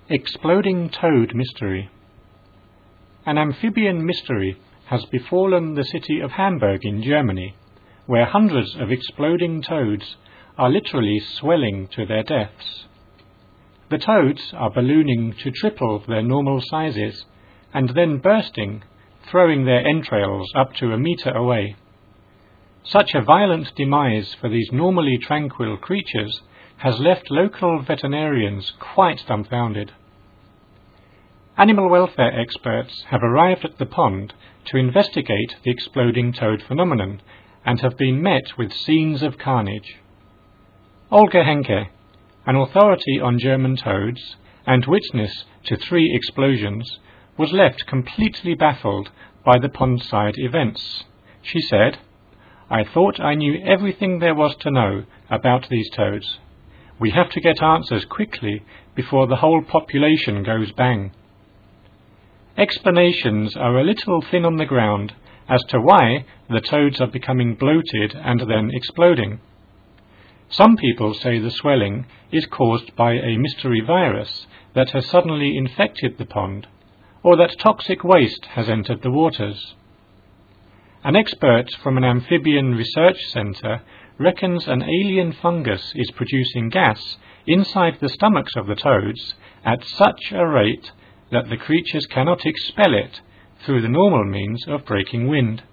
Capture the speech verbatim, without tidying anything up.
Exploding Toad Mystery. An amphibian mystery has befallen the city of Hamburg in Germany, where hundreds of exploding toads are literally swelling to their deaths. The toads are ballooning to triple their normal sizes and then bursting, throwing their entrails up to a metre away. Such a violent demise for these normally tranquil creatures has left local veterinarians quite dumbfounded. Animal welfare experts have arrived at the pond to investigate the exploding toad phenomenon and have been met with scenes of carnage. Olga Henke, an authority on German toads and witness to three explosions, was left completely baffled by the pondside events. She said, "I thought I knew everything there was to know about these toads. We have to get answers quickly before the whole population goes bang." Explanations are a little thin on the ground as to why the toads are becoming bloated and then exploding. Some people say the swelling is caused by a mystery virus that has suddenly infected the pond, or that toxic waste has entered the waters. An expert from an amphibian research centre reckons an alien fungus is producing gas inside the stomachs of the toads at such a rate that the creatures cannot expel it through the normal means of breaking wind.